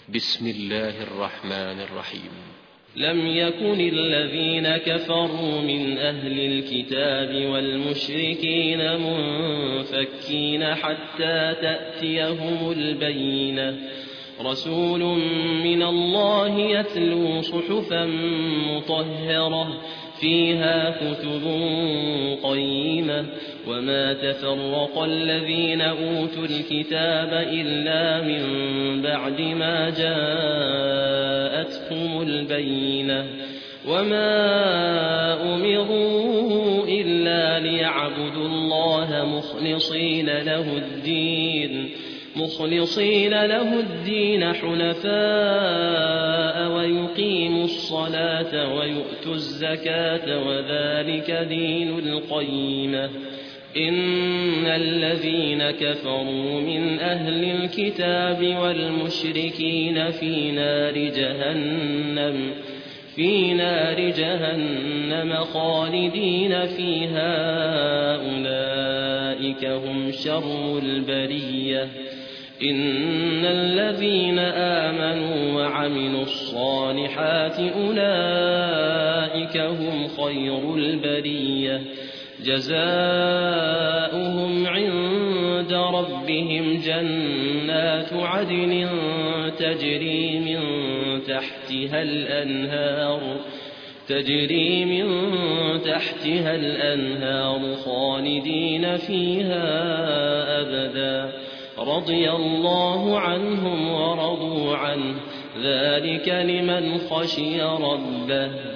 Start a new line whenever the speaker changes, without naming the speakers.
بسم الله الرحمن الرحيم.
لم يكن الذين كفروا من أهل الكتاب والمشركين منفكين حتى تأتيهم البينة، رسول من الله يتلو صحفا مطهرة فيها كتب قيمة، وما تفرق الذين أوتوا الكتاب إلا من بعد ما جاءتهم البينة، وما أمروا إلا ليعبدوا الله مخلصين له الدين حنفاء ويقيموا الصلاة ويؤتوا الزكاة وذلك دين القيمة. إن الذين كفروا من أهل الكتاب والمشركين في نار جهنم خالدين فيها، أولئك هم شر البرية. إن الذين آمنوا وعملوا الصالحات أولئك هم خير البرية، جزاؤهم عند ربهم جنات عدن تجري من تحتها الأنهار خالدين فيها أبدا، رضي الله عنهم ورضوا عنه، ذلك لمن خشي ربه.